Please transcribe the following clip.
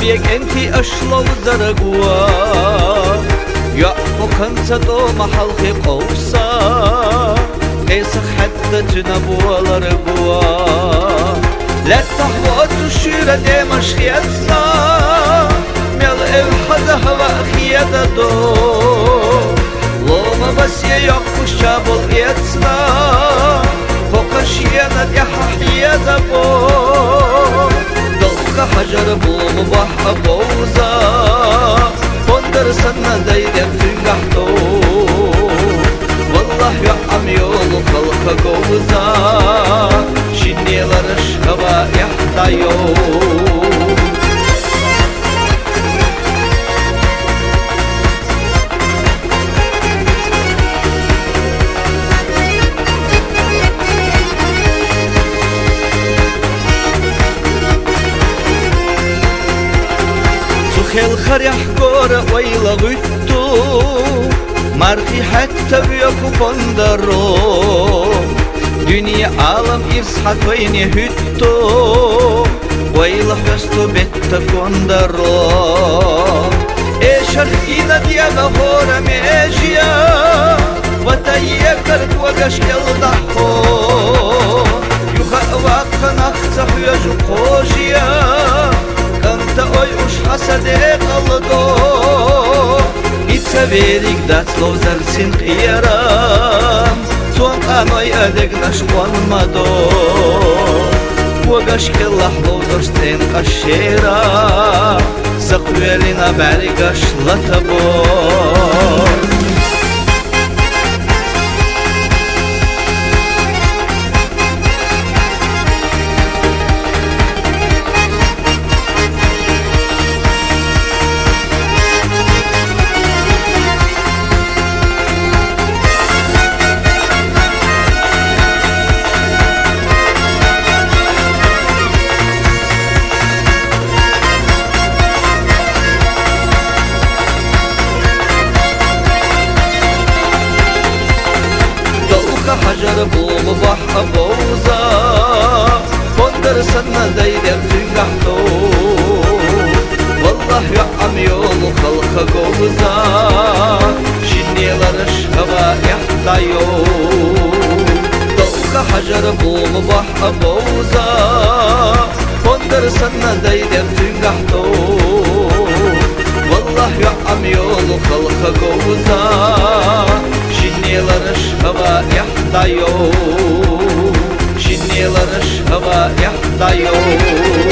بيك انتي اشلو زرقوا يا فوقنت دو محل خي قوسا ايسخ حتى تنبوا لرقوا لا تحوات الشيرة دي مشخيتنا ميل الحدا هوا خيادة دو لوما بس يقفو الشابل يتنا فوق الشيانة دي حيادة بو دلق حجر بو مباح بوزا فندر سنة زيدك تنقحتو والله يا عميول خلق قوزا شني لرش هوا يحتايو خيل خريح قورة ويلا غيتو مرخي حتى بيكو بندرو دنيا عالم إرسحت وين يهتو ويلا حستو بيتا كوندرو إيش الخينا ديانا هورا ميجيا وتيكرت وقش يلضحو يخأواق نخصح يجو قوشيا كنت أيوش حسدك الله إتسابيرك دات لو زرسين قيرام تون قانوي أدك نشقوان مدو وقاش كالله لو زرستين قشيرا سقويلنا بارقاش لتبو حجر بوم بحر بوزا فندر سنة زيدك تنقحتو والله يا عميول خلق قوزا شني لرش هوا يحتايو دوك حجر بوم بحر بوزا فندر سنة زيدك تنقحتو والله يا عميول خلق قوزا شني لرش هوا يحتايو شني لرش هوا يحتايو